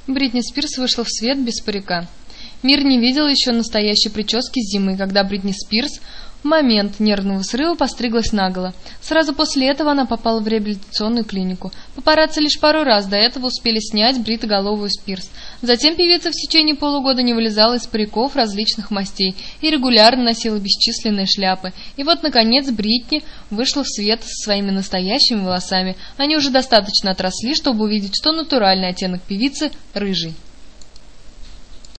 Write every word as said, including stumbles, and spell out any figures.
Бритни Спирс вышла в свет без парика. Мир не видел еще настоящей прически зимы, когда Бритни Спирс в момент нервного срыва постриглась наголо. Сразу после этого она попала в реабилитационную клинику. Папарацци лишь пару раз до этого успели снять бритоголовую Спирс. Затем певица в течение полугода не вылезала из париков различных мастей и регулярно носила бесчисленные шляпы. И вот, наконец, Бритни вышла в свет со своими настоящими волосами. Они уже достаточно отросли, чтобы увидеть, что натуральный оттенок певицы – рыжий.